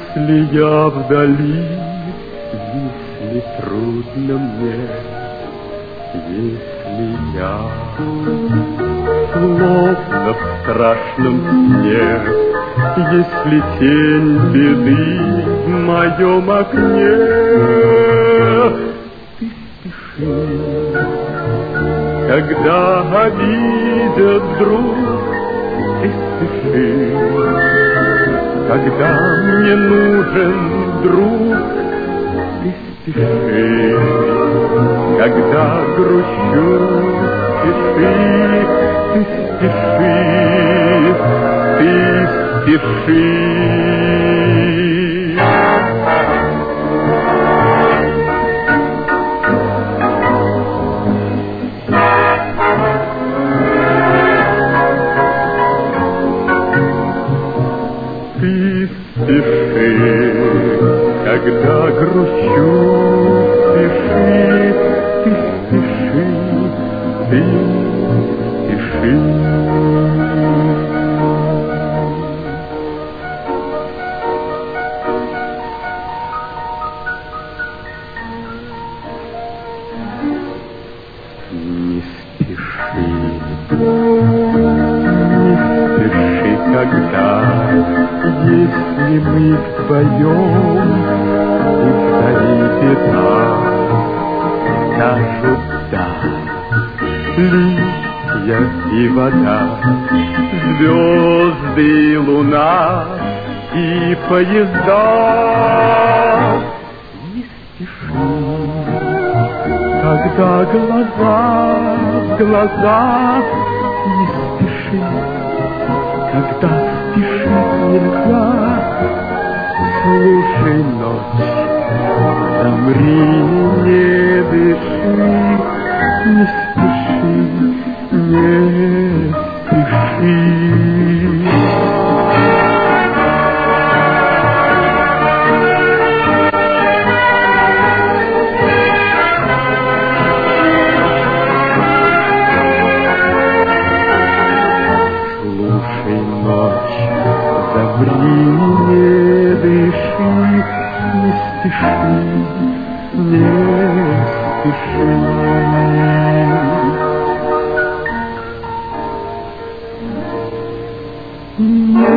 Если я вдали, если трудно мне, если я словно в страшном сне, если тень беды в моем окне, ты спеши, когда обидят вдруг, ты спеши, когда мне нужен друг, ты спеши, когда грущу, спеши, ты спеши, ты спеши. Спеши, когда грущу, спеши, ты спеши, ты спеши. Не спеши, не спеши, когда, если мы вдвоем, и вдали беда, скажут да, листья и вода, звезды и луна и поезда. Не спеши, когда глаза в глаза, не спеши, когда спешить нельзя. Слушай, ночь, замри, не дыши, не спеши, не спеши. Замри, не дыши, не спеши, не спеши. Не